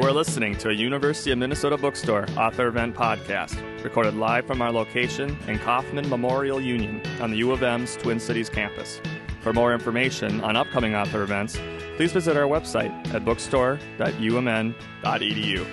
are listening to a University of Minnesota Bookstore author event podcast, recorded live from our location in Kauffman Memorial Union on the U of M's Twin Cities campus. For more information on upcoming author events, please visit our website at bookstore.umn.edu.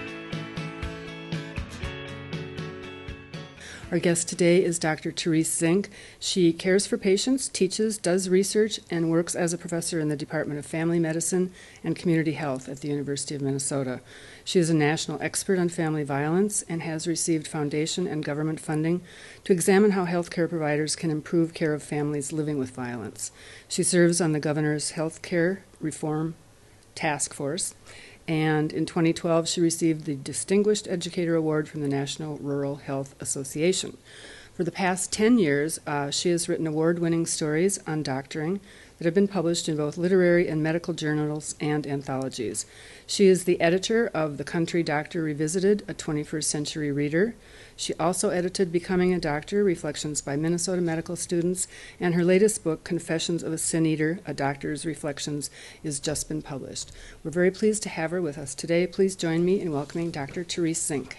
Our guest today is Dr. Therese Zink. She cares for patients, teaches, does research, and works as a professor in the Department of Family Medicine and Community Health at the University of Minnesota. She is a national expert on family violence and has received foundation and government funding to examine how healthcare providers can improve care of families living with violence. She serves on the Governor's Healthcare Reform Task Force, and in 2012 she received the Distinguished Educator Award from the National Rural Health Association. For the past 10 years, she has written award-winning stories on doctoring that have been published in both literary and medical journals and anthologies. She is the editor of The Country Doctor Revisited, a 21st Century Reader. She also edited Becoming a Doctor, Reflections by Minnesota Medical Students, and her latest book, Confessions of a Sin Eater, A Doctor's Reflections, is just been published. We're very pleased to have her with us today. Please join me in welcoming Dr. Therese Zink.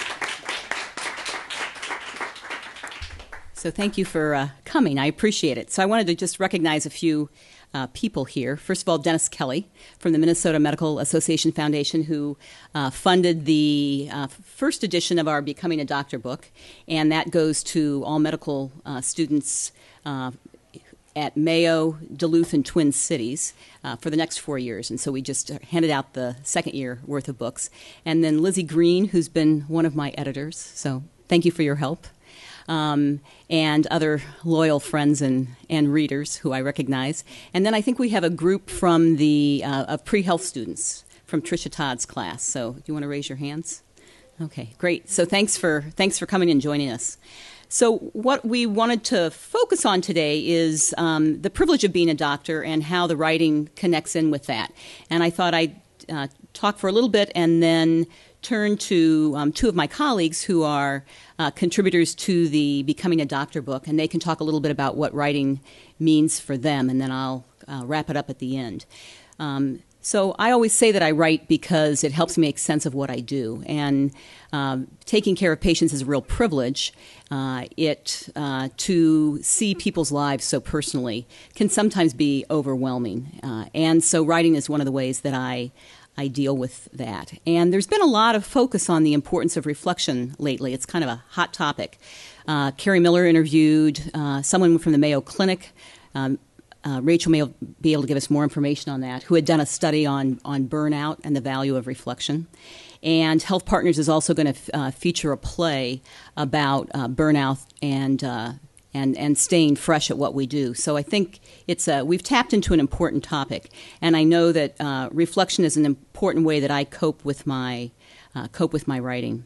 So thank you for coming. I appreciate it. So I wanted to just recognize a few people here. First of all, Dennis Kelly from the Minnesota Medical Association Foundation, who funded the first edition of our Becoming a Doctor book, and that goes to all medical students at Mayo, Duluth, and Twin Cities for the next 4 years. And so we just handed out the second year worth of books. And then Lizzie Green, who's been one of my editors. So thank you for your help. And other loyal friends and readers who I recognize. And then I think we have a group from the of pre-health students from Tricia Todd's class. So do you want to raise your hands? Okay, great. So thanks for coming and joining us. So what we wanted to focus on today is the privilege of being a doctor and how the writing connects in with that. And I thought I'd talk for a little bit and then turn to two of my colleagues who are contributors to the Becoming a Doctor book, and they can talk a little bit about what writing means for them, and then I'll wrap it up at the end. So I always say that I write because it helps me make sense of what I do, and taking care of patients is a real privilege. To see people's lives so personally can sometimes be overwhelming, and so writing is one of the ways that I deal with that. And there's been a lot of focus on the importance of reflection lately. It's kind of a hot topic. Carrie Miller interviewed someone from the Mayo Clinic. Rachel may be able to give us more information on that, who had done a study on burnout and the value of reflection. And Health Partners is also going to feature a play about burnout and staying fresh at what we do. So I think we've tapped into an important topic, and I know that reflection is an important way that I cope with my writing.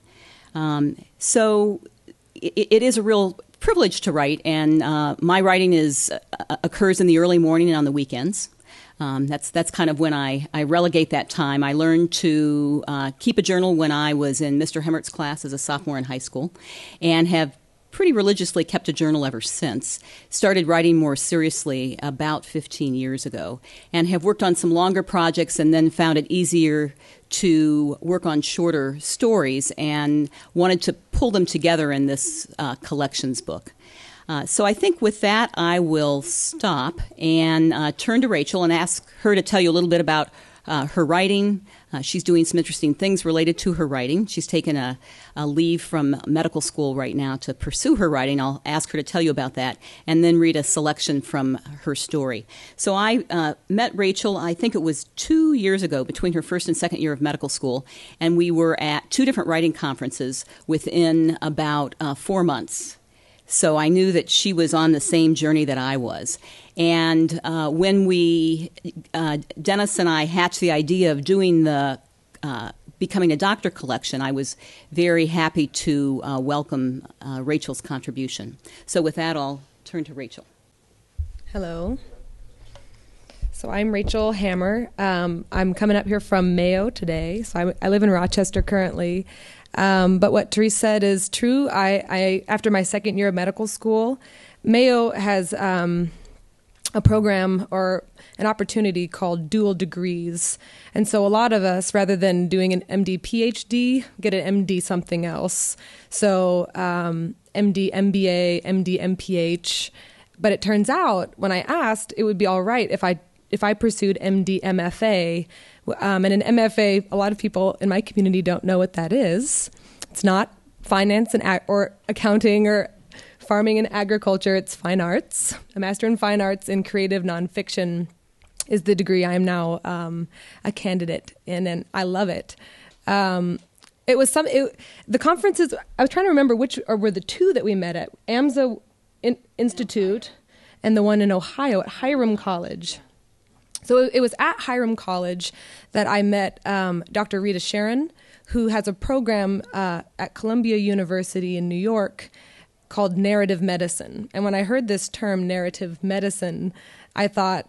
So it is a real privilege to write, and my writing occurs in the early morning and on the weekends. That's kind of when I relegate that time. I learned to keep a journal when I was in Mr. Hemmert's class as a sophomore in high school, and have pretty religiously kept a journal ever since. Started writing more seriously about 15 years ago, and have worked on some longer projects and then found it easier to work on shorter stories and wanted to pull them together in this collections book. So I think with that, I will stop and turn to Rachel and ask her to tell you a little bit about her writing. She's doing some interesting things related to her writing. She's taken a leave from medical school right now to pursue her writing. I'll ask her to tell you about that and then read a selection from her story. So I met Rachel, I think it was 2 years ago, between her first and second year of medical school, and we were at two different writing conferences within about 4 months. So I knew that she was on the same journey that I was. And when Dennis and I hatched the idea of doing the Becoming a Doctor collection, I was very happy to welcome Rachel's contribution. So with that, I'll turn to Rachel. Hello. So I'm Rachel Hammer. I'm coming up here from Mayo today. So I live in Rochester currently. But what Therese said is true. I after my second year of medical school, Mayo has a program or an opportunity called dual degrees. And so a lot of us, rather than doing an MD PhD, get an MD something else. So MD MBA, MD MPH. But it turns out when I asked, it would be all right if I pursued MD MFA. And an MFA, a lot of people in my community don't know what that is. It's not finance and or accounting or farming and agriculture. It's fine arts. A master in fine arts in creative nonfiction is the degree I am now a candidate in, and I love it. It was the conferences. I was trying to remember which were the two that we met at AMSA Institute and the one in Ohio at Hiram College. So it was at Hiram College that I met Dr. Rita Sharon, who has a program at Columbia University in New York called narrative medicine. And when I heard this term, narrative medicine, I thought,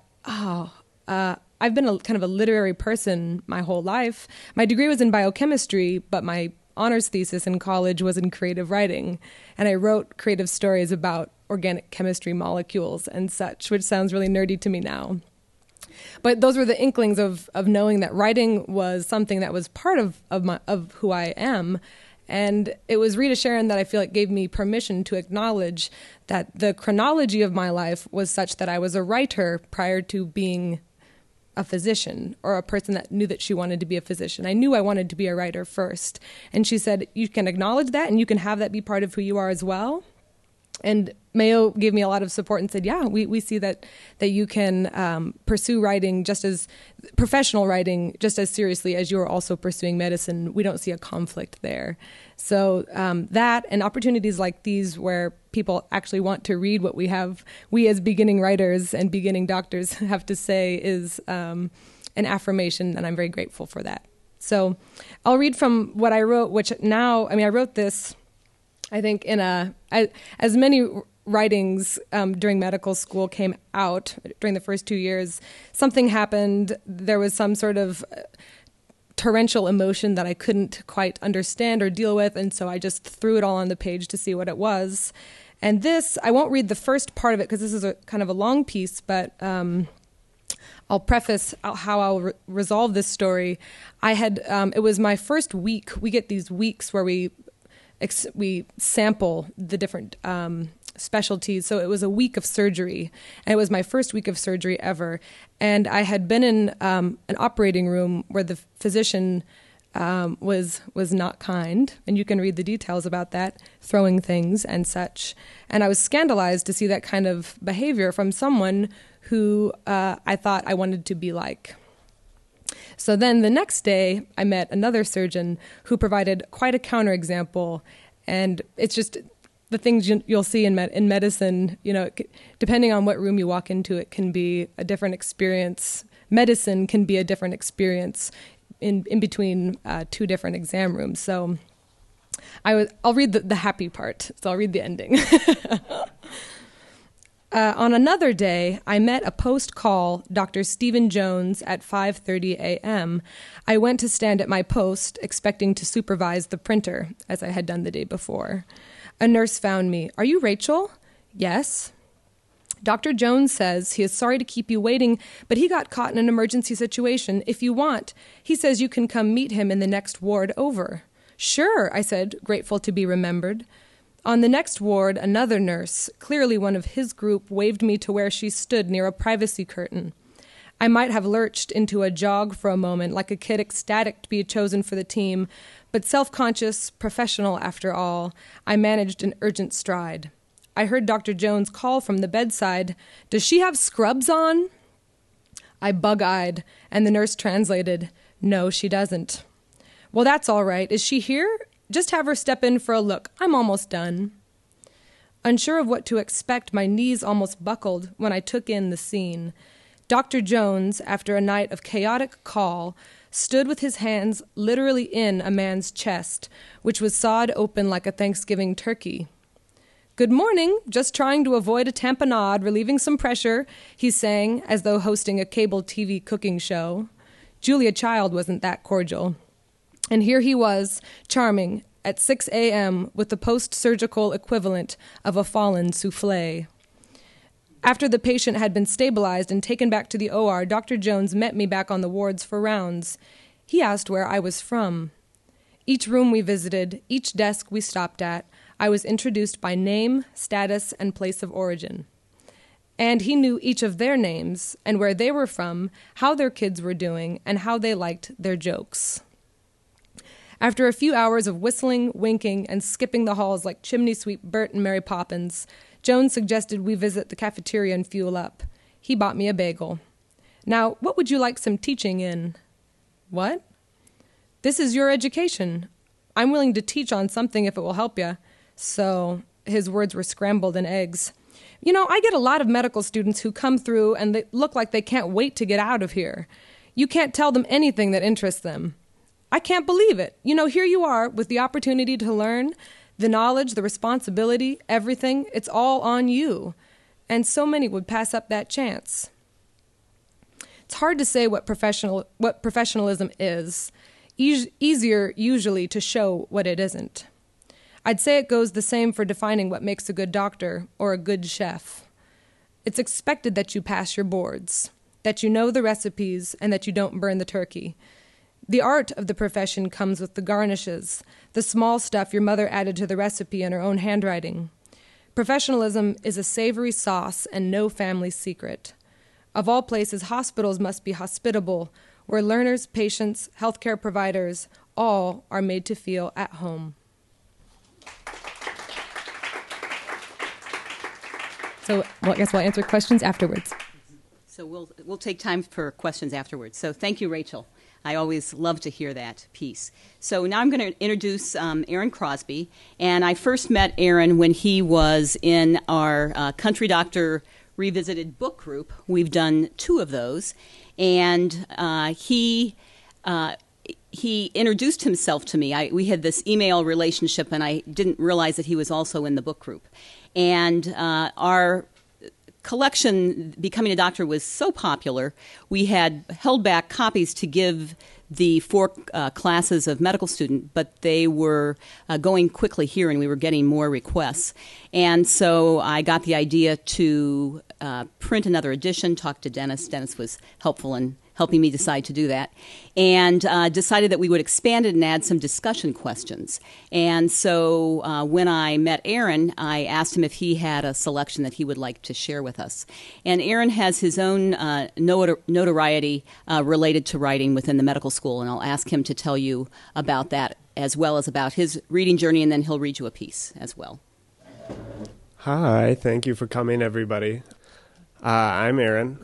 I've been kind of a literary person my whole life. My degree was in biochemistry, but my honors thesis in college was in creative writing. And I wrote creative stories about organic chemistry molecules and such, which sounds really nerdy to me now. But those were the inklings of knowing that writing was something that was part of who I am. And it was Rita Sharon that I feel like gave me permission to acknowledge that the chronology of my life was such that I was a writer prior to being a physician or a person that knew that she wanted to be a physician. I knew I wanted to be a writer first. And she said, you can acknowledge that and you can have that be part of who you are as well. And Mayo gave me a lot of support and said, yeah, we see that you can pursue writing professional writing just as seriously as you're also pursuing medicine. We don't see a conflict there. So that and opportunities like these where people actually want to read what we as beginning writers and beginning doctors have to say is an affirmation, and I'm very grateful for that. So I'll read from what I wrote, which now, I wrote this, I think, as many writings during medical school came out during the first 2 years. Something happened. There was some sort of torrential emotion that I couldn't quite understand or deal with, and so I just threw it all on the page to see what it was. And this, I won't read the first part of it because this is a kind of a long piece, but I'll preface how I'll resolve this story. It was my first week. We get these weeks where we sample the different specialties. So it was a week of surgery, and it was my first week of surgery ever. And I had been in an operating room where the physician was not kind, and you can read the details about that, throwing things and such. And I was scandalized to see that kind of behavior from someone who I thought I wanted to be like. So then the next day, I met another surgeon who provided quite a counterexample, and it's just the things you'll see in medicine. Depending on what room you walk into, it can be a different experience. Medicine can be a different experience in between two different exam rooms. So I'll read the happy part. So I'll read the ending. On another day, I met a post-call Dr. Stephen Jones at 5:30 a.m. I went to stand at my post, expecting to supervise the printer, as I had done the day before. A nurse found me. "Are you Rachel?" "Yes." "Dr. Jones says he is sorry to keep you waiting, but he got caught in an emergency situation. If you want, he says you can come meet him in the next ward over." "Sure," I said, grateful to be remembered. On the next ward, another nurse, clearly one of his group, waved me to where she stood near a privacy curtain. I might have lurched into a jog for a moment, like a kid ecstatic to be chosen for the team, but self-conscious, professional after all, I managed an urgent stride. I heard Dr. Jones call from the bedside, "Does she have scrubs on?" I bug-eyed, and the nurse translated, "No, she doesn't." "Well, that's all right. Is she here? Just have her step in for a look. I'm almost done." Unsure of what to expect, my knees almost buckled when I took in the scene. Dr. Jones, after a night of chaotic call, stood with his hands literally in a man's chest, which was sawed open like a Thanksgiving turkey. "Good morning. Just trying to avoid a tamponade, relieving some pressure," he sang, as though hosting a cable TV cooking show. Julia Child wasn't that cordial. And here he was, charming, at 6 a.m. with the post-surgical equivalent of a fallen soufflé. After the patient had been stabilized and taken back to the OR, Dr. Jones met me back on the wards for rounds. He asked where I was from. Each room we visited, each desk we stopped at, I was introduced by name, status, and place of origin. And he knew each of their names and where they were from, how their kids were doing, and how they liked their jokes. After a few hours of whistling, winking, and skipping the halls like chimney sweep Bert and Mary Poppins, Jones suggested we visit the cafeteria and fuel up. He bought me a bagel. Now, what would you like some teaching in? What? This is your education. I'm willing to teach on something if it will help you. So, his words were scrambled in eggs. You know, I get a lot of medical students who come through and they look like they can't wait to get out of here. You can't tell them anything that interests them. I can't believe it. You know, here you are with the opportunity to learn, the knowledge, the responsibility, everything. It's all on you. And so many would pass up that chance. It's hard to say what professionalism is. Easier usually to show what it isn't. I'd say it goes the same for defining what makes a good doctor or a good chef. It's expected that you pass your boards, that you know the recipes, and that you don't burn the turkey. The art of the profession comes with the garnishes, the small stuff your mother added to the recipe in her own handwriting. Professionalism is a savory sauce and no family secret. Of all places, hospitals must be hospitable, where learners, patients, healthcare providers, all are made to feel at home. So I guess we'll answer questions afterwards. So we'll take time for questions afterwards. So thank you, Rachel. I always love to hear that piece. So now I'm going to introduce Aaron Crosby. And I first met Aaron when he was in our Country Doctor Revisited book group. We've done 2 of those. And he introduced himself to me. We had this email relationship, and I didn't realize that he was also in the book group. And our collection, Becoming a Doctor, was so popular, we had held back copies to give the 4 classes of medical student, but they were going quickly here, and we were getting more requests. And so I got the idea to print another edition, talk to Dennis. Dennis was helpful in helping me decide to do that, and decided that we would expand it and add some discussion questions. And so when I met Aaron, I asked him if he had a selection that he would like to share with us. And Aaron has his own notoriety related to writing within the medical school, and I'll ask him to tell you about that as well as about his reading journey, and then he'll read you a piece as well. Hi, thank you for coming, everybody. I'm Aaron.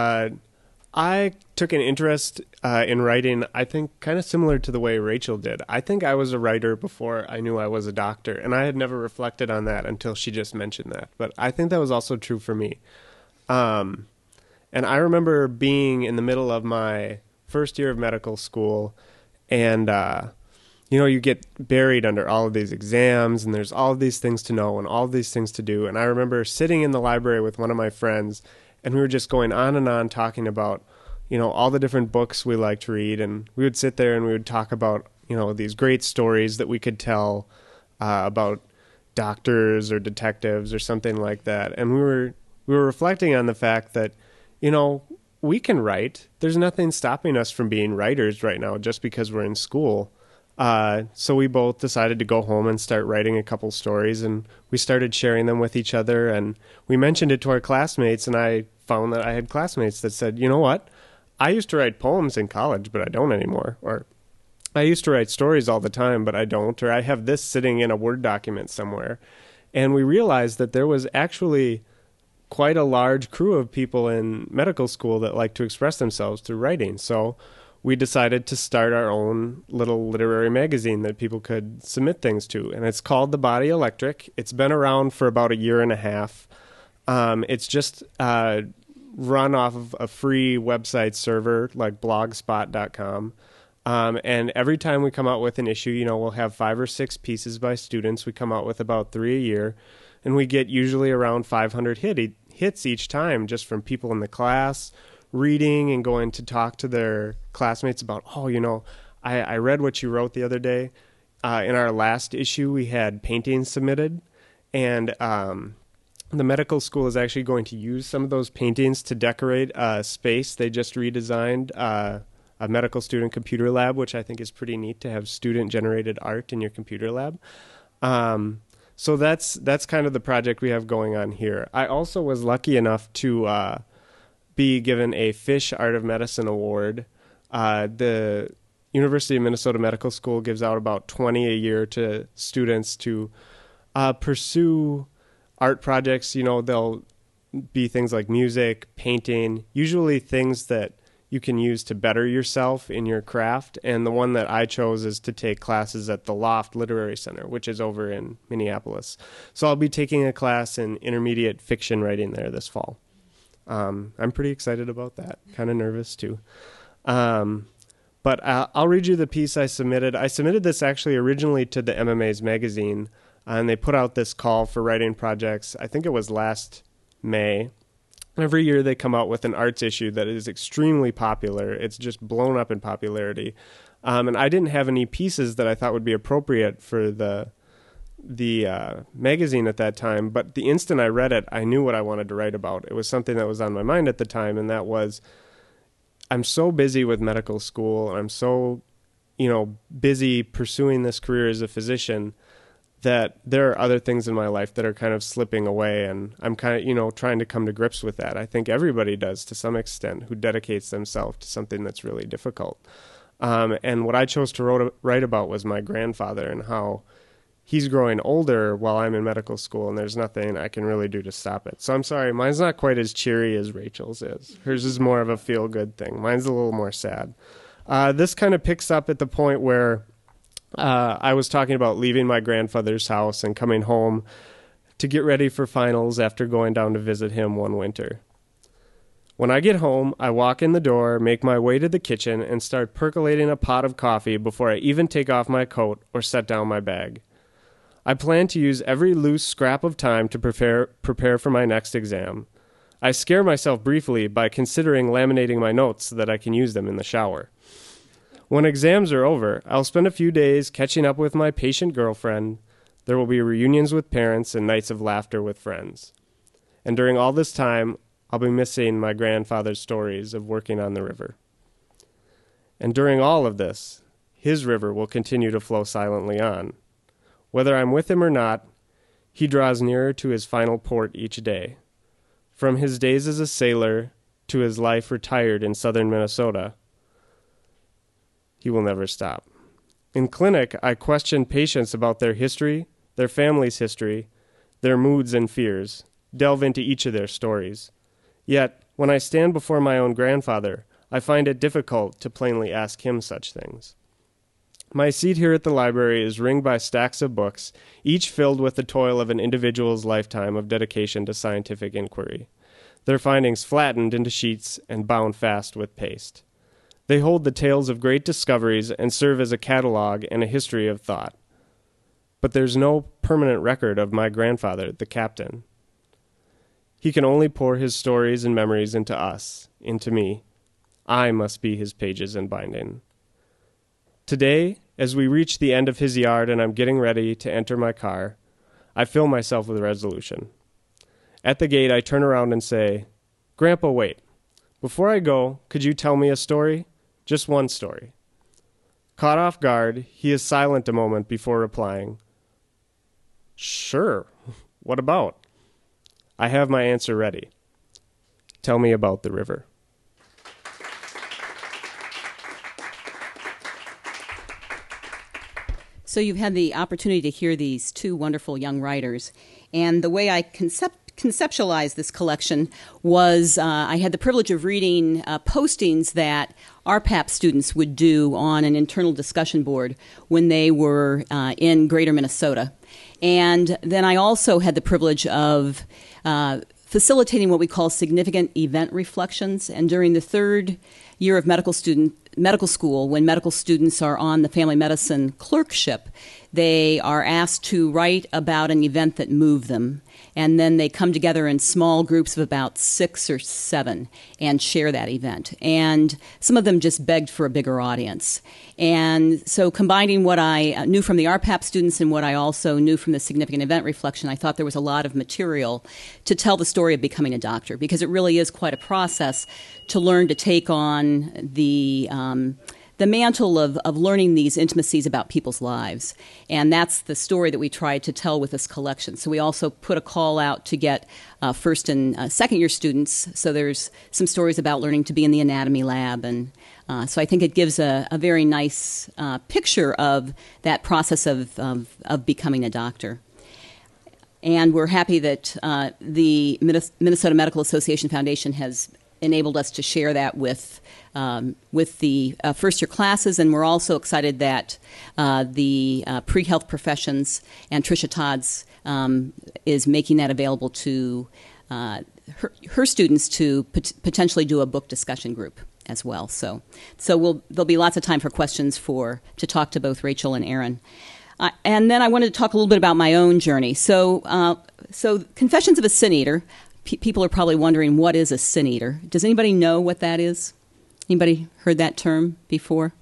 I took an interest in writing, I think, kind of similar to the way Rachel did. I think I was a writer before I knew I was a doctor, and I had never reflected on that until she just mentioned that. But I think that was also true for me. And I remember being in the middle of my first year of medical school, and, you get buried under all of these exams, and there's all of these things to know and all of these things to do. And I remember sitting in the library with one of my friends, and we were just going on and on talking about, all the different books we like to read. And we would sit there and we would talk about, these great stories that we could tell about doctors or detectives or something like that. And we were reflecting on the fact that, we can write. There's nothing stopping us from being writers right now just because we're in school. So we both decided to go home and start writing a couple stories, and we started sharing them with each other, and we mentioned it to our classmates, and I found that I had classmates that said, you know what, I used to write poems in college, but I don't anymore, or I used to write stories all the time, but I don't, or I have this sitting in a Word document somewhere. And we realized that there was actually quite a large crew of people in medical school that like to express themselves through writing. So we decided to start our own little literary magazine that people could submit things to. And it's called The Body Electric. It's been around for about 1.5 years. It's just run off of a free website server like blogspot.com. And every time we come out with an issue, we'll have 5 or 6 pieces by students. We come out with about 3 a year. And we get usually around 500 hits each time just from people in the class, reading and going to talk to their classmates about, I read what you wrote the other day. In our last issue, we had paintings submitted, and the medical school is actually going to use some of those paintings to decorate a space. They just redesigned a medical student computer lab, which I think is pretty neat to have student-generated art in your computer lab. So that's kind of the project we have going on here. I also was lucky enough to be given a Fish Art of Medicine Award. The University of Minnesota Medical School gives out about 20 a year to students to pursue art projects. You know, they'll be things like music, painting, usually things that you can use to better yourself in your craft. And the one that I chose is to take classes at the Loft Literary Center, which is over in Minneapolis. So I'll be taking a class in intermediate fiction writing there this fall. I'm pretty excited about that. Kind of nervous too. But I'll read you the piece I submitted. I submitted this actually originally to the MMA's magazine, and they put out this call for writing projects. I think it was last May. Every year they come out with an arts issue that is extremely popular. It's just blown up in popularity. And I didn't have any pieces that I thought would be appropriate for the magazine at that time. But the instant I read it, I knew what I wanted to write about. It was something that was on my mind at the time, and that was, I'm so busy with medical school, and I'm so, busy pursuing this career as a physician, that there are other things in my life that are kind of slipping away, and I'm kind of, trying to come to grips with that. I think everybody does to some extent who dedicates themselves to something that's really difficult. And what I chose to write about was my grandfather and how he's growing older while I'm in medical school, and there's nothing I can really do to stop it. So I'm sorry, mine's not quite as cheery as Rachel's is. Hers is more of a feel-good thing. Mine's a little more sad. This kind of picks up at the point where I was talking about leaving my grandfather's house and coming home to get ready for finals after going down to visit him one winter. When I get home, I walk in the door, make my way to the kitchen, and start percolating a pot of coffee before I even take off my coat or set down my bag. I plan to use every loose scrap of time to prepare for my next exam. I scare myself briefly by considering laminating my notes so that I can use them in the shower. When exams are over, I'll spend a few days catching up with my patient girlfriend. There will be reunions with parents and nights of laughter with friends. And during all this time, I'll be missing my grandfather's stories of working on the river. And during all of this, his river will continue to flow silently on. Whether I'm with him or not, he draws nearer to his final port each day. From his days as a sailor to his life retired in southern Minnesota, he will never stop. In clinic, I question patients about their history, their family's history, their moods and fears, delve into each of their stories. Yet, when I stand before my own grandfather, I find it difficult to plainly ask him such things. My seat here at the library is ringed by stacks of books, each filled with the toil of an individual's lifetime of dedication to scientific inquiry, their findings flattened into sheets and bound fast with paste. They hold the tales of great discoveries and serve as a catalog and a history of thought. But there's no permanent record of my grandfather, the captain. He can only pour his stories and memories into us, into me. I must be his pages and binding. Today, as we reach the end of his yard and I'm getting ready to enter my car, I fill myself with resolution. At the gate, I turn around and say, "Grandpa, wait. Before I go, could you tell me a story? Just one story." Caught off guard, he is silent a moment before replying, "Sure. What about?" I have my answer ready. Tell me about the river. So you've had the opportunity to hear these two wonderful young writers. And the way I conceptualized this collection was I had the privilege of reading postings that RPAP students would do on an internal discussion board when they were in Greater Minnesota. And then I also had the privilege of facilitating what we call significant event reflections. And during the third year of medical school, when medical students are on the family medicine clerkship, they are asked to write about an event that moved them, and then they come together in small groups of about 6 or 7 and share that event. And some of them just begged for a bigger audience. And so combining what I knew from the RPAP students and what I also knew from the significant event reflection, I thought there was a lot of material to tell the story of becoming a doctor, because it really is quite a process to learn to take on the mantle of learning these intimacies about people's lives. And that's the story that we tried to tell with this collection. So we also put a call out to get first and second year students. So there's some stories about learning to be in the anatomy lab. And so I think it gives a very nice picture of that process of becoming a doctor. And we're happy that the Minnesota Medical Association Foundation has enabled us to share that with the first-year classes, and we're also excited that the pre-health professions and Tricia Todd's is making that available to her students to potentially do a book discussion group as well. So there'll be lots of time for questions to talk to both Rachel and Aaron. And then I wanted to talk a little bit about my own journey. So Confessions of a Sin Eater. People are probably wondering, what is a sin eater? Does anybody know what that is? Anybody heard that term before?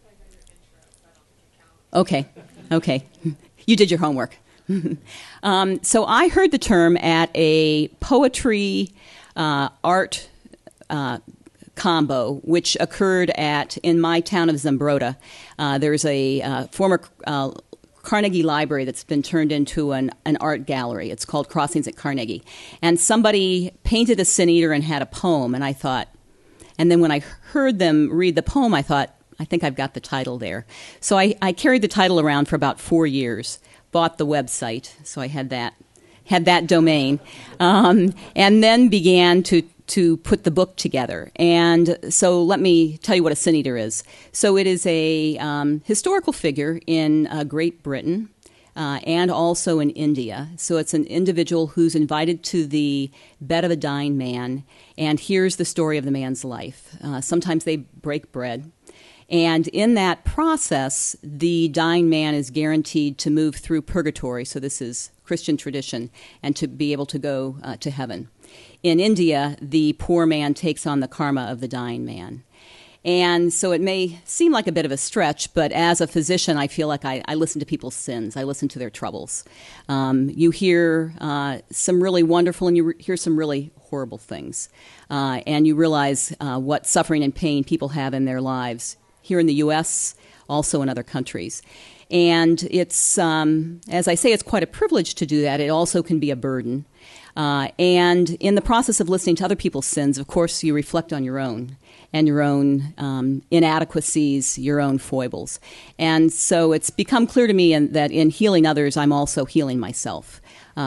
Okay. You did your homework. So I heard the term at a poetry art combo, which occurred in my town of Zumbrota. There's a former Carnegie Library that's been turned into an art gallery. It's called Crossings at Carnegie. And somebody painted a sin eater and had a poem, and then when I heard them read the poem, I thought, I think I've got the title there. So I carried the title around for about 4 years, bought the website, so I had that domain, and then began to put the book together. And so let me tell you what a sin eater is. So it is a historical figure in Great Britain and also in India. So it's an individual who's invited to the bed of a dying man and hears the story of the man's life. Sometimes they break bread. And in that process, the dying man is guaranteed to move through purgatory, so this is Christian tradition, and to be able to go to heaven. In India, the poor man takes on the karma of the dying man. And so it may seem like a bit of a stretch, but as a physician, I feel like I listen to people's sins. I listen to their troubles. You hear some really wonderful and you hear some really horrible things. And you realize what suffering and pain people have in their lives here in the U.S., also in other countries. And it's, as I say, it's quite a privilege to do that. It also can be a burden. And in the process of listening to other people's sins, of course, you reflect on your own and your own inadequacies, your own foibles. And so it's become clear to me that in healing others, I'm also healing myself.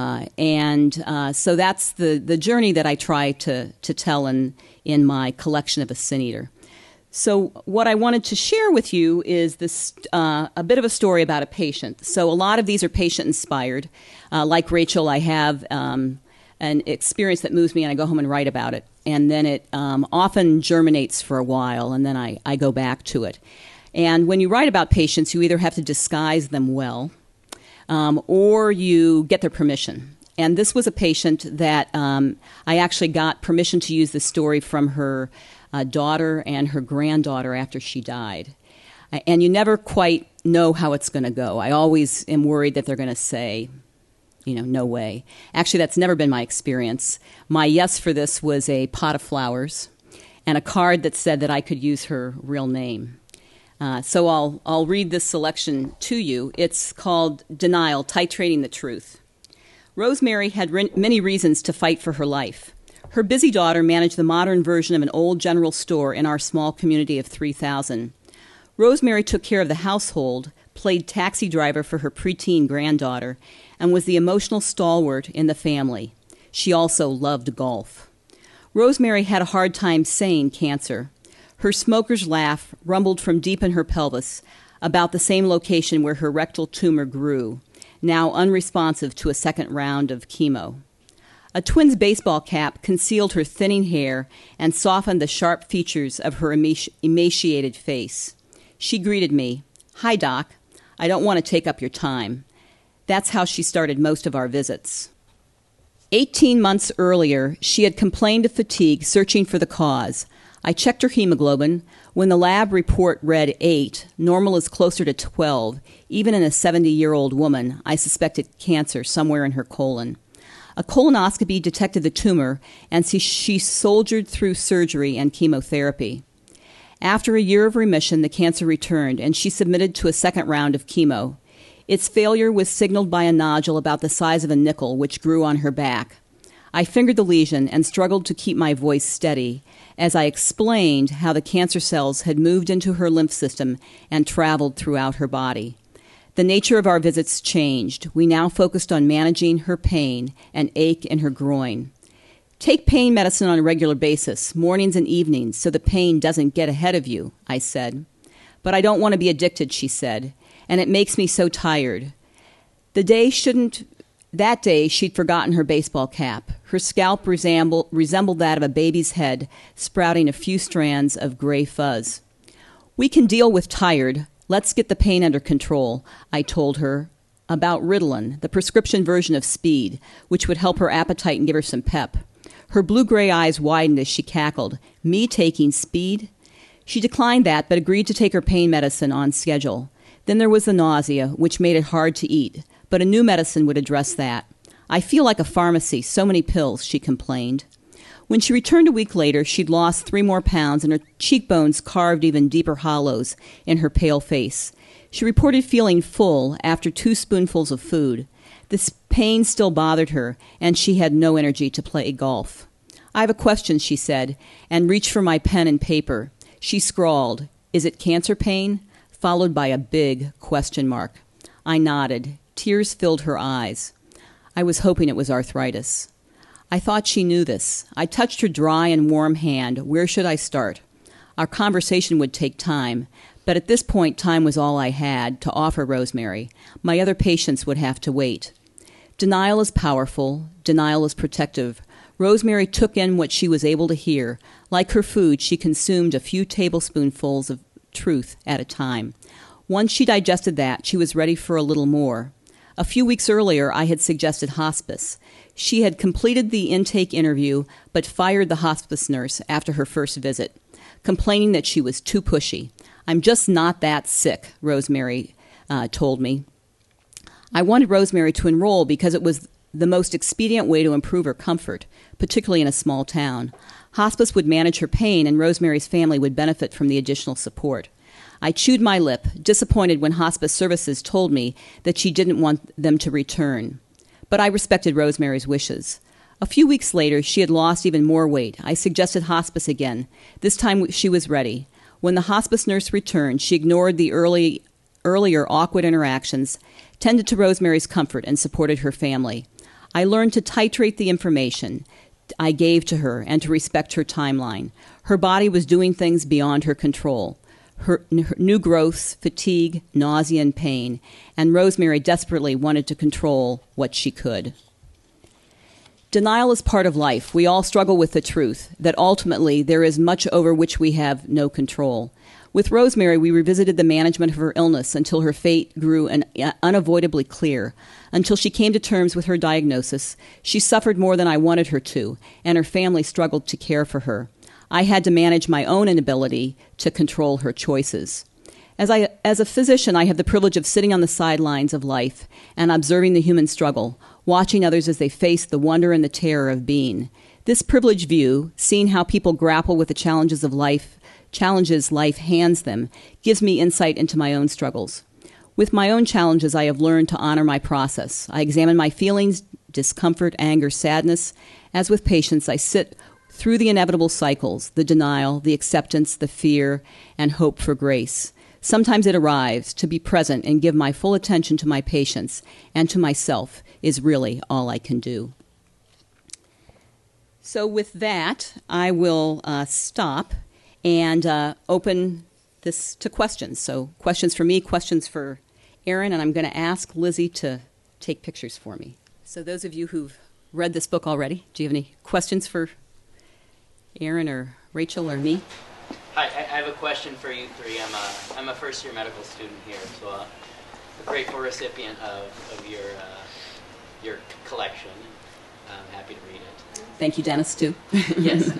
So that's the journey that I try to tell in my collection of A Sin Eater. So what I wanted to share with you is this a bit of a story about a patient. So a lot of these are patient-inspired. Like Rachel, I have an experience that moves me, and I go home and write about it. And then it often germinates for a while, and then I go back to it. And when you write about patients, you either have to disguise them well, or you get their permission. And this was a patient that I actually got permission to use the story from her daughter and her granddaughter after she died. And you never quite know how it's going to go. I always am worried that they're going to say, no way. Actually, that's never been my experience. My yes for this was a pot of flowers and a card that said that I could use her real name. So I'll read this selection to you. It's called Denial, Titrating the Truth. Rosemary had many reasons to fight for her life. Her busy daughter managed the modern version of an old general store in our small community of 3,000. Rosemary took care of the household, played taxi driver for her preteen granddaughter, and was the emotional stalwart in the family. She also loved golf. Rosemary had a hard time saying cancer. Her smoker's laugh rumbled from deep in her pelvis, about the same location where her rectal tumor grew, now unresponsive to a second round of chemo. A Twins baseball cap concealed her thinning hair and softened the sharp features of her emaciated face. She greeted me. "Hi, Doc. I don't want to take up your time." That's how she started most of our visits. 18 months earlier, she had complained of fatigue, searching for the cause. I checked her hemoglobin. When the lab report read 8, normal is closer to 12. Even in a 70-year-old woman, I suspected cancer somewhere in her colon. A colonoscopy detected the tumor, and she soldiered through surgery and chemotherapy. After a year of remission, the cancer returned, and she submitted to a second round of chemo. Its failure was signaled by a nodule about the size of a nickel, which grew on her back. I fingered the lesion and struggled to keep my voice steady as I explained how the cancer cells had moved into her lymph system and traveled throughout her body. The nature of our visits changed. We now focused on managing her pain and ache in her groin. "Take pain medicine on a regular basis, mornings and evenings, so the pain doesn't get ahead of you," I said. "But I don't want to be addicted," she said, "and it makes me so tired." That day, she'd forgotten her baseball cap. Her scalp resembled that of a baby's head, sprouting a few strands of gray fuzz. "We can deal with tired. Let's get the pain under control," I told her about Ritalin, the prescription version of Speed, which would help her appetite and give her some pep. Her blue-gray eyes widened as she cackled. "Me taking Speed?" She declined that, but agreed to take her pain medicine on schedule. Then there was the nausea, which made it hard to eat, but a new medicine would address that. "I feel like a pharmacy, so many pills," she complained. When she returned a week later, she'd lost 3 more pounds, and her cheekbones carved even deeper hollows in her pale face. She reported feeling full after 2 spoonfuls of food. This pain still bothered her, and she had no energy to play golf. "I have a question," she said, and reached for my pen and paper. She scrawled, "Is it cancer pain?" followed by a big question mark. I nodded. Tears filled her eyes. I was hoping it was arthritis. I thought she knew this. I touched her dry and warm hand. Where should I start? Our conversation would take time, but at this point time was all I had to offer Rosemary. My other patients would have to wait. Denial is powerful. Denial is protective. Rosemary took in what she was able to hear. Like her food, she consumed a few tablespoonfuls of truth at a time. Once she digested that, she was ready for a little more. A few weeks earlier, I had suggested hospice. She had completed the intake interview, but fired the hospice nurse after her first visit, complaining that she was too pushy. "I'm just not that sick," Rosemary told me. I wanted Rosemary to enroll because it was the most expedient way to improve her comfort, particularly in a small town. Hospice would manage her pain, and Rosemary's family would benefit from the additional support. I chewed my lip, disappointed when hospice services told me that she didn't want them to return. But I respected Rosemary's wishes. A few weeks later, she had lost even more weight. I suggested hospice again. This time she was ready. When the hospice nurse returned, she ignored the earlier awkward interactions, tended to Rosemary's comfort, and supported her family. I learned to titrate the information I gave to her and to respect her timeline. Her body was doing things beyond her control. Her new growths, fatigue, nausea, and pain, and Rosemary desperately wanted to control what she could. Denial is part of life. We all struggle with the truth that ultimately there is much over which we have no control. With Rosemary, we revisited the management of her illness until her fate grew unavoidably clear. Until she came to terms with her diagnosis, she suffered more than I wanted her to, and her family struggled to care for her. I had to manage my own inability to control her choices. As a physician, I have the privilege of sitting on the sidelines of life and observing the human struggle, watching others as they face the wonder and the terror of being. This privileged view, seeing how people grapple with the challenges life hands them, gives me insight into my own struggles. With my own challenges, I have learned to honor my process. I examine my feelings, discomfort, anger, sadness. As with patients, I sit through the inevitable cycles, the denial, the acceptance, the fear, and hope for grace. Sometimes it arrives. To be present and give my full attention to my patients and to myself is really all I can do. So with that, I will stop and open this to questions. So questions for me, questions for Erin, and I'm going to ask Lizzie to take pictures for me. So those of you who've read this book already. Do you have any questions for Aaron or Rachel or me? Hi, I have a question for you three. I'm a first-year medical student here, so a grateful recipient of your collection. I'm happy to read it. Thank you, Dennis, too. Yes.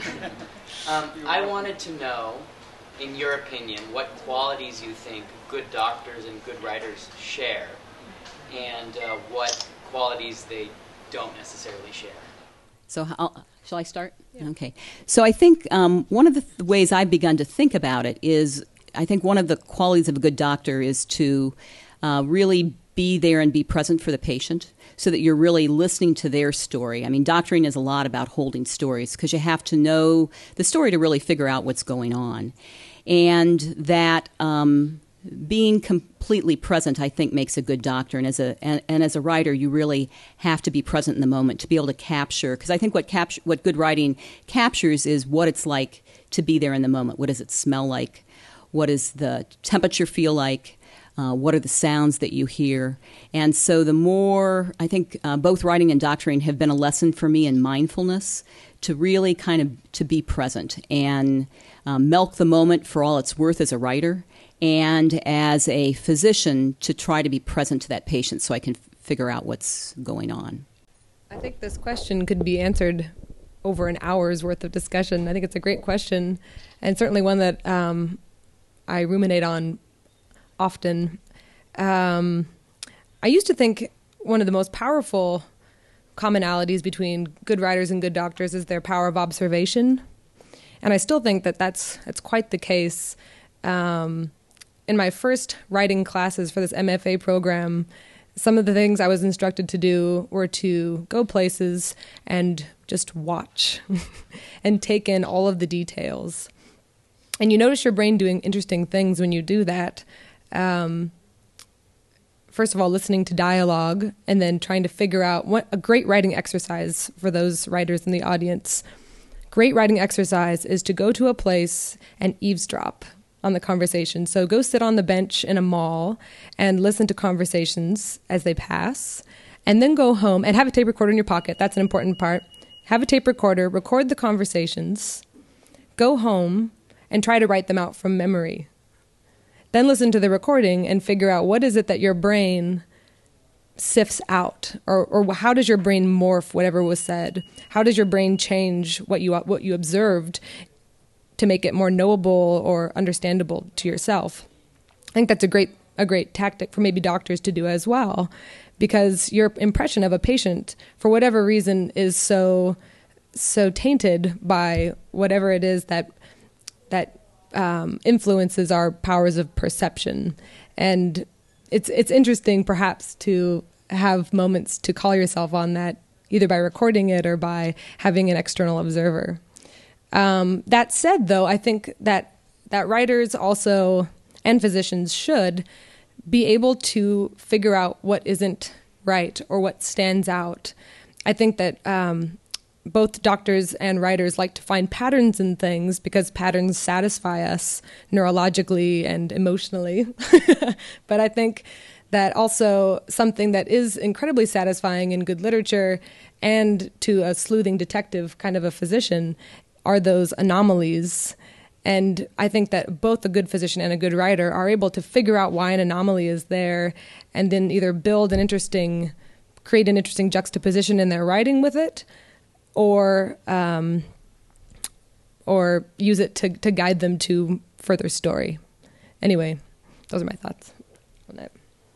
I wanted to know, in your opinion, what qualities you think good doctors and good writers share, and what qualities they don't necessarily share. So shall I start? Yeah. Okay. So I think one of the ways I've begun to think about it is, I think one of the qualities of a good doctor is to really be there and be present for the patient so that you're really listening to their story. I mean, doctoring is a lot about holding stories because you have to know the story to really figure out what's going on. And that being completely present, I think, makes a good doctor. And as a writer, you really have to be present in the moment to be able to capture. Because I think what good writing captures is what it's like to be there in the moment. What does it smell like? What does the temperature feel like? What are the sounds that you hear? And so the more, I think both writing and doctoring have been a lesson for me in mindfulness, to really kind of to be present and milk the moment for all it's worth as a writer, and as a physician to try to be present to that patient so I can figure out what's going on. I think this question could be answered over an hour's worth of discussion. I think it's a great question, and certainly one that I ruminate on often. I used to think one of the most powerful commonalities between good writers and good doctors is their power of observation. And I still think that that's quite the case. In my first writing classes for this MFA program, some of the things I was instructed to do were to go places and just watch and take in all of the details. And you notice your brain doing interesting things when you do that. First of all, listening to dialogue and then trying to figure out what a great writing exercise for those writers in the audience. Great writing exercise is to go to a place and eavesdrop on the conversation. So go sit on the bench in a mall and listen to conversations as they pass, and then go home and have a tape recorder in your pocket. That's an important part. Have a tape recorder, record the conversations, go home and try to write them out from memory. Then listen to the recording and figure out what is it that your brain sifts out, or how does your brain morph whatever was said? How does your brain change what you observed to make it more knowable or understandable to yourself? I think that's a great tactic for maybe doctors to do as well, because your impression of a patient, for whatever reason, is so tainted by whatever it is that influences our powers of perception. And it's interesting perhaps to have moments to call yourself on that, either by recording it or by having an external observer. That said, though, I think that writers also, and physicians, should be able to figure out what isn't right or what stands out. I think that both doctors and writers like to find patterns in things because patterns satisfy us neurologically and emotionally. But I think that also something that is incredibly satisfying in good literature and to a sleuthing detective kind of a physician are those anomalies. And I think that both a good physician and a good writer are able to figure out why an anomaly is there and then either create an interesting juxtaposition in their writing with it, or use it to guide them to further story. Anyway, those are my thoughts on that.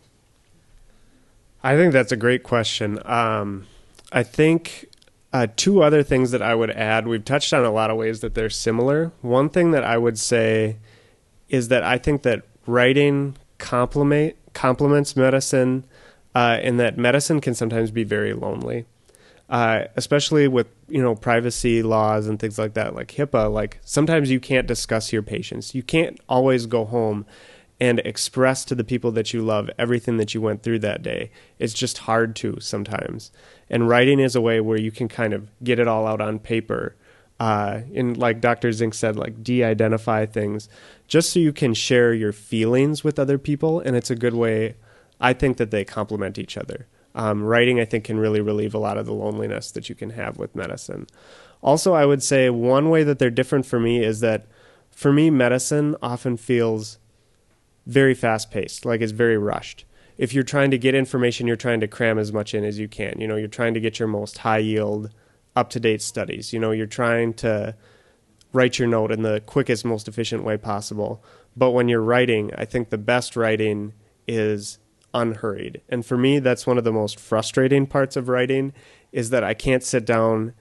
I think that's a great question. I think two other things that I would add, we've touched on a lot of ways that they're similar. One thing that I would say is that I think that writing complements medicine, in that medicine can sometimes be very lonely. Especially with, privacy laws and things like that, like HIPAA, like sometimes you can't discuss your patients. You can't always go home and express to the people that you love everything that you went through that day. It's just hard to sometimes. And writing is a way where you can kind of get it all out on paper. And like Dr. Zink said, like de-identify things just so you can share your feelings with other people. And it's a good way, I think, that they complement each other. Writing, I think, can really relieve a lot of the loneliness that you can have with medicine. Also, I would say one way that they're different for me is that, for me, medicine often feels very fast-paced, like it's very rushed. If you're trying to get information, you're trying to cram as much in as you can. You know, you're trying to get your most high-yield, up-to-date studies. You know, you're trying to write your note in the quickest, most efficient way possible. But when you're writing, I think the best writing is unhurried. And for me, that's one of the most frustrating parts of writing, is that I can't sit down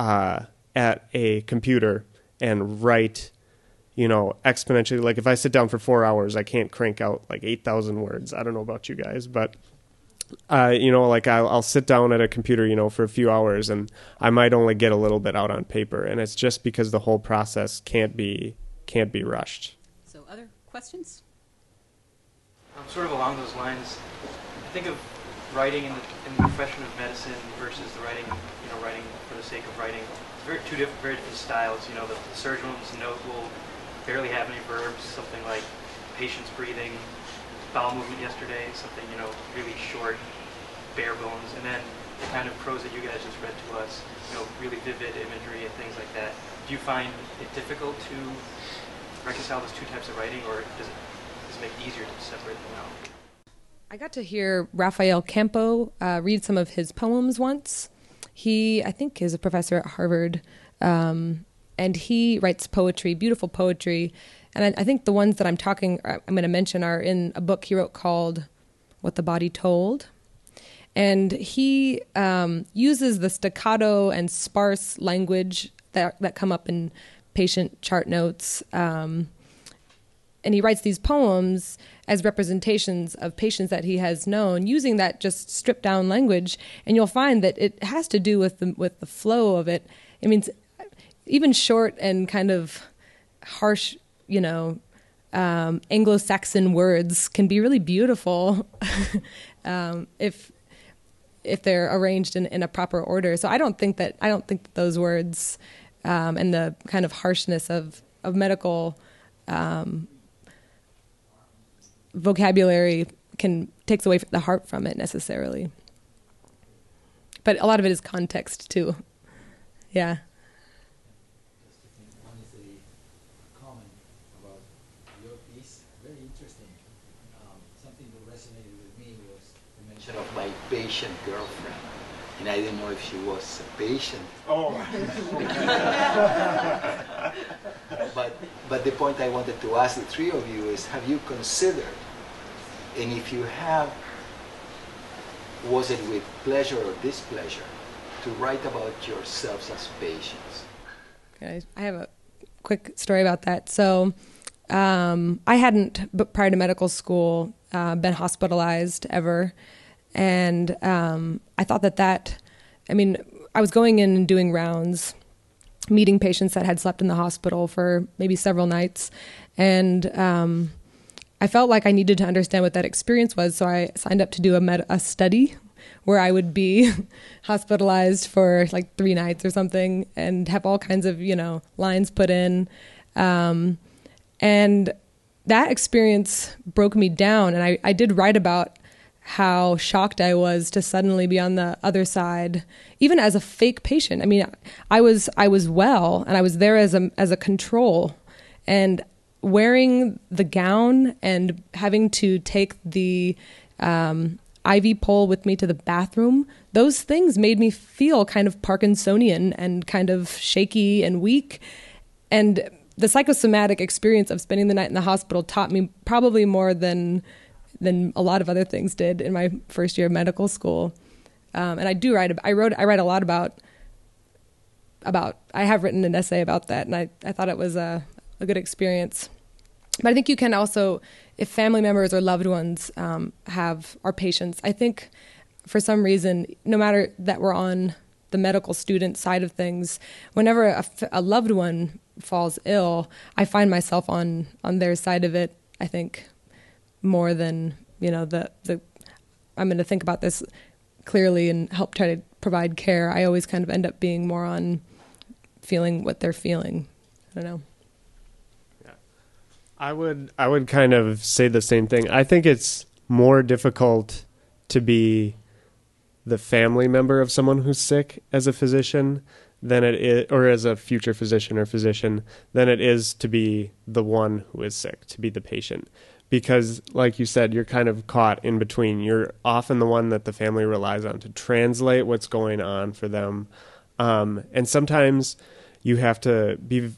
at a computer and write, you know, exponentially. Like if I sit down for 4 hours, I can't crank out like 8,000 words. I don't know about you guys, but you know, like I'll sit down at a computer, you know, for a few hours, and I might only get a little bit out on paper, and it's just because the whole process can't be rushed. So, other questions? Sort of along those lines, I think of writing in the profession of medicine versus the writing, you know, writing for the sake of writing. It's two very different styles. You know, the surgeon's note will barely have any verbs, something like patient's breathing, bowel movement yesterday, something, you know, really short, bare bones, and then the kind of prose that you guys just read to us, you know, really vivid imagery and things like that. Do you find it difficult to reconcile those two types of writing, or does it make it easier to separate them out? I got to hear Rafael Campo read some of his poems once. He, I think, is a professor at Harvard, and he writes poetry, beautiful poetry. And I think the ones that I'm going to mention are in a book he wrote called What the Body Told. And he uses the staccato and sparse language that come up in patient chart notes. And he writes these poems as representations of patients that he has known, using that just stripped down language. And you'll find that it has to do with the flow of it. I mean, even short and kind of harsh, you know, Anglo-Saxon words can be really beautiful if they're arranged in a proper order. So I don't think that those words and the kind of harshness of medical vocabulary takes away the heart from it necessarily. But a lot of it is context too. Yeah. Of my patient girlfriend, and I didn't know if she was a patient. Oh. But the point I wanted to ask the three of you is, have you considered, and if you have, was it with pleasure or displeasure, to write about yourselves as patients? Okay, I have a quick story about that. So I hadn't, prior to medical school, been hospitalized ever. And I thought I was going in and doing rounds, meeting patients that had slept in the hospital for maybe several nights. And I felt like I needed to understand what that experience was. So I signed up to do a study where I would be hospitalized for like 3 nights or something and have all kinds of, you know, lines put in. And that experience broke me down. And I did write about how shocked I was to suddenly be on the other side, even as a fake patient. I mean, I was well, and I was there as a control, and wearing the gown and having to take the IV pole with me to the bathroom. Those things made me feel kind of Parkinsonian and kind of shaky and weak. And the psychosomatic experience of spending the night in the hospital taught me probably more than a lot of other things did in my first year of medical school. And I write a lot about, I have written an essay about that, and I thought it was a good experience. But I think you can also, if family members or loved ones are patients, I think for some reason, no matter that we're on the medical student side of things, whenever a loved one falls ill, I find myself on their side of it, I think, more than, you know, I'm going to think about this clearly and help try to provide care. I always kind of end up being more on feeling what they're feeling. I don't know. Yeah. I would kind of say the same thing. I think it's more difficult to be the family member of someone who's sick as a physician than it is, or as a future physician or physician, than it is to be the one who is sick, to be the patient. Because, like you said, you're kind of caught in between. You're often the one that the family relies on to translate what's going on for them. And sometimes you have to be,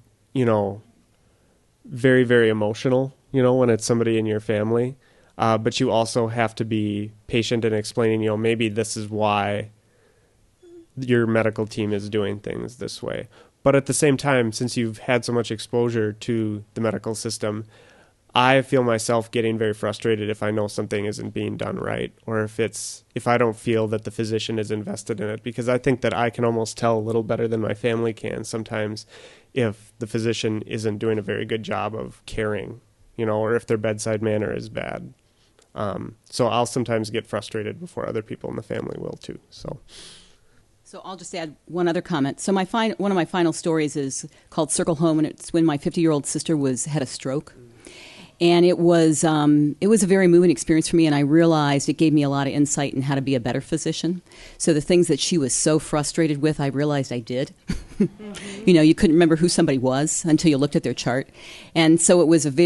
very, very emotional, when it's somebody in your family. But you also have to be patient in explaining, maybe this is why your medical team is doing things this way. But at the same time, since you've had so much exposure to the medical system, I feel myself getting very frustrated if I know something isn't being done right, or if I don't feel that the physician is invested in it, because I think that I can almost tell a little better than my family can sometimes if the physician isn't doing a very good job of caring, or if their bedside manner is bad. So I'll sometimes get frustrated before other people in the family will too. So I'll just add one other comment. So one of my final stories is called Circle Home, and it's when my 50-year-old sister had a stroke. And it was a very moving experience for me, and I realized it gave me a lot of insight in how to be a better physician. So the things that she was so frustrated with, I realized I did. Mm-hmm. You couldn't remember who somebody was until you looked at their chart. And so it was a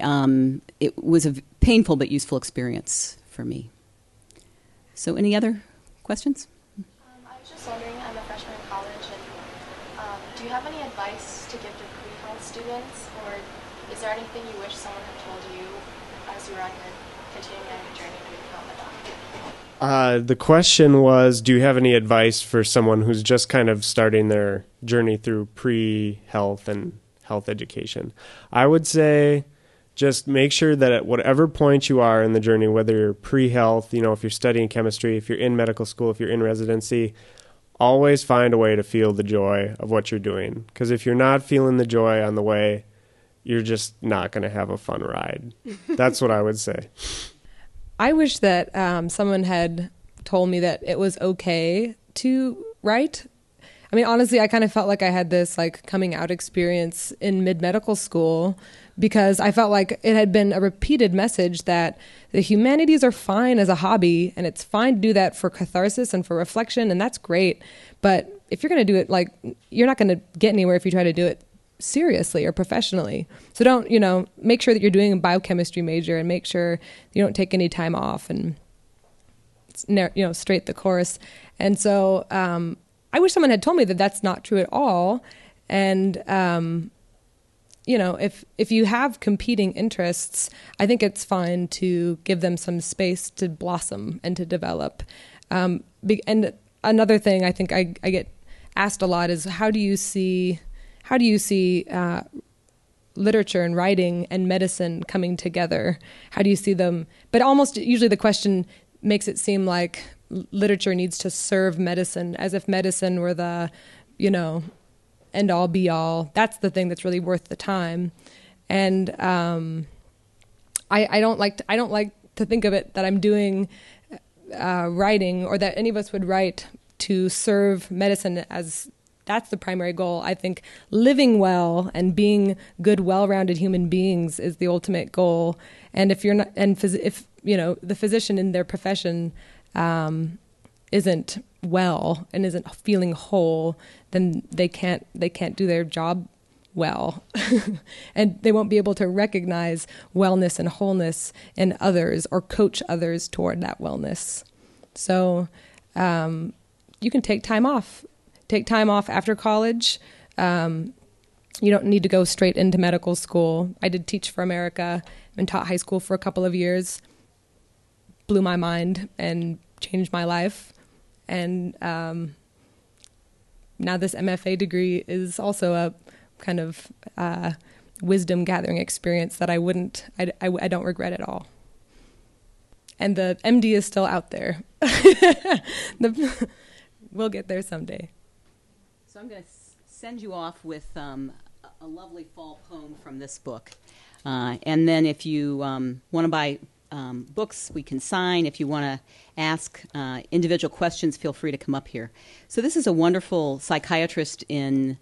painful but useful experience for me. So any other questions? I was just wondering, I'm a freshman in college, and do you have any advice to give to pre-health students, or is there anything you wish someone had told you as you were on your continuing on your journey to become a doctor? The question was, do you have any advice for someone who's just kind of starting their journey through pre-health and health education? I would say just make sure that at whatever point you are in the journey, whether you're pre-health, if you're studying chemistry, if you're in medical school, if you're in residency, always find a way to feel the joy of what you're doing. Because if you're not feeling the joy on the way, you're just not going to have a fun ride. That's what I would say. I wish that someone had told me that it was okay to write. I mean, honestly, I kind of felt like I had this coming out experience in mid-medical school, because I felt like it had been a repeated message that the humanities are fine as a hobby, and it's fine to do that for catharsis and for reflection, and that's great. But if you're going to do it, you're not going to get anywhere if you try to do it seriously or professionally. So don't, make sure that you're doing a biochemistry major, and make sure you don't take any time off, and, straight the course. And so I wish someone had told me that that's not true at all. And, if you have competing interests, I think it's fine to give them some space to blossom and to develop. And another thing I think I get asked a lot is, how do you see literature and writing and medicine coming together? How do you see them? But almost usually the question makes it seem like literature needs to serve medicine, as if medicine were the, end all be all. That's the thing that's really worth the time. And I don't like to think of it that I'm doing writing, or that any of us would write to serve medicine as that's the primary goal. I think living well and being good, well-rounded human beings is the ultimate goal. And if you're not, and if the physician in their profession isn't well and isn't feeling whole, then they can't do their job well, and they won't be able to recognize wellness and wholeness in others or coach others toward that wellness. So you can take time off. Take time off after college. You don't need to go straight into medical school. I did Teach for America and taught high school for a couple of years. Blew my mind and changed my life. And now this MFA degree is also a kind of wisdom gathering experience that I don't regret at all. And the MD is still out there. We'll get there someday. So I'm going to send you off with a lovely fall poem from this book. And then if you want to buy books, we can sign. If you want to ask individual questions, feel free to come up here. So this is a wonderful psychiatrist in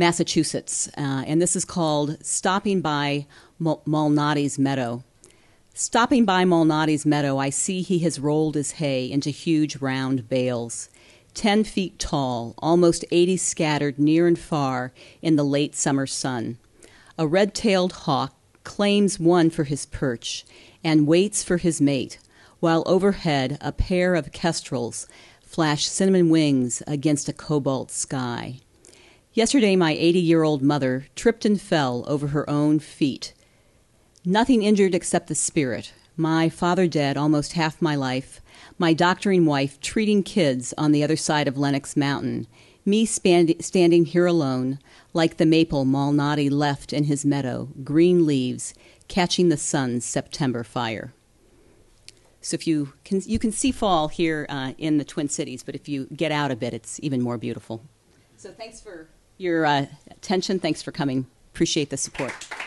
Massachusetts, and this is called Stopping by Malnati's Meadow. Stopping by Malnati's meadow, I see he has rolled his hay into huge round bales, 10 feet tall, almost 80 scattered near and far in the late summer sun. A red-tailed hawk claims one for his perch and waits for his mate, while overhead a pair of kestrels flash cinnamon wings against a cobalt sky. Yesterday my 80-year-old mother tripped and fell over her own feet. Nothing injured except the spirit. My father dead almost half my life, my doctoring wife treating kids on the other side of Lenox Mountain, me standing here alone, like the maple Malnati left in his meadow, green leaves, catching the sun's September fire. So if you can see fall here in the Twin Cities, but if you get out a bit, it's even more beautiful. So thanks for your attention. Thanks for coming. Appreciate the support.